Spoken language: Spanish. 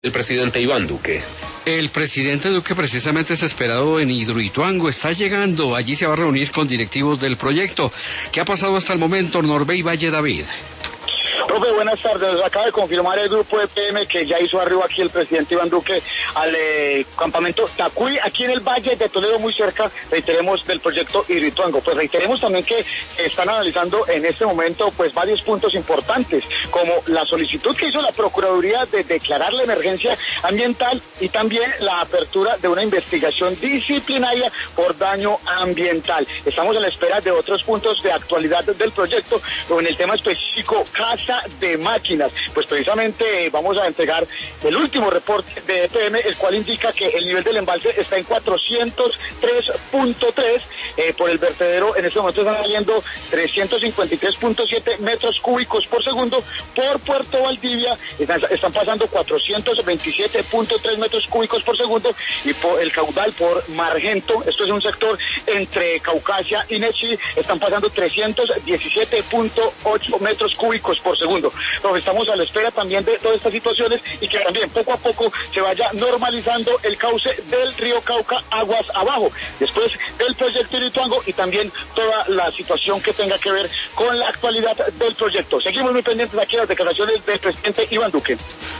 El presidente Iván Duque. El presidente Duque precisamente es esperado en Hidroituango, está llegando, allí se va a reunir con directivos del proyecto. ¿Qué ha pasado hasta el momento, Norbey Valle David? Profe, buenas tardes. Acaba de confirmar el grupo EPM que ya hizo arriba aquí el presidente Iván Duque al campamento Tacuy, aquí en el Valle de Toledo, muy cerca, reiteremos, del proyecto Hidroituango. Pues reiteremos también que están analizando en este momento pues varios puntos importantes, como la solicitud que hizo la Procuraduría de declarar la emergencia ambiental y también la apertura de una investigación disciplinaria por daño ambiental. Estamos a la espera de otros puntos de actualidad del proyecto, pero en el tema específico casa de máquinas, pues precisamente vamos a entregar el último reporte de EPM, el cual indica que el nivel del embalse está en 403.3, por el vertedero en este momento están saliendo 353.7 metros cúbicos por segundo, por Puerto Valdivia están pasando 427.3 metros cúbicos por segundo, y por el caudal por Margento, esto es un sector entre Caucasia y Nechí, están pasando 317.8 metros cúbicos por segundo. Pero estamos a la espera también de todas estas situaciones y que también poco a poco se vaya normalizando el cauce del río Cauca aguas abajo, después del proyecto Hidroituango y también toda la situación que tenga que ver con la actualidad del proyecto. Seguimos muy pendientes aquí de las declaraciones del presidente Iván Duque.